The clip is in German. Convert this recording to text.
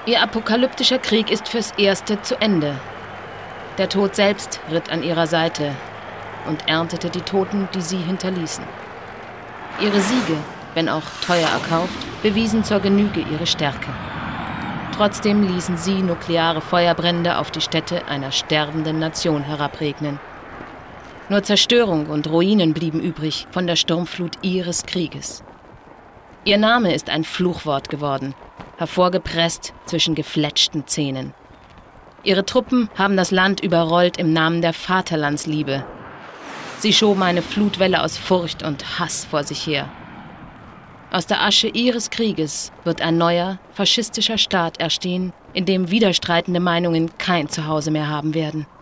Ihr apokalyptischer Krieg ist fürs Erste zu Ende. Der Tod selbst ritt an ihrer Seite und erntete die Toten, die sie hinterließen. Ihre Siege, wenn auch teuer erkauft, bewiesen zur Genüge ihre Stärke. Trotzdem ließen sie nukleare Feuerbrände auf die Städte einer sterbenden Nation herabregnen. Nur Zerstörung und Ruinen blieben übrig von der Sturmflut ihres Krieges. Ihr Name ist ein Fluchwort geworden, hervorgepresst zwischen gefletschten Zähnen. Ihre Truppen haben das Land überrollt im Namen der Vaterlandsliebe. Sie schoben eine Flutwelle aus Furcht und Hass vor sich her. Aus der Asche ihres Krieges wird ein neuer, faschistischer Staat erstehen, in dem widerstreitende Meinungen kein Zuhause mehr haben werden.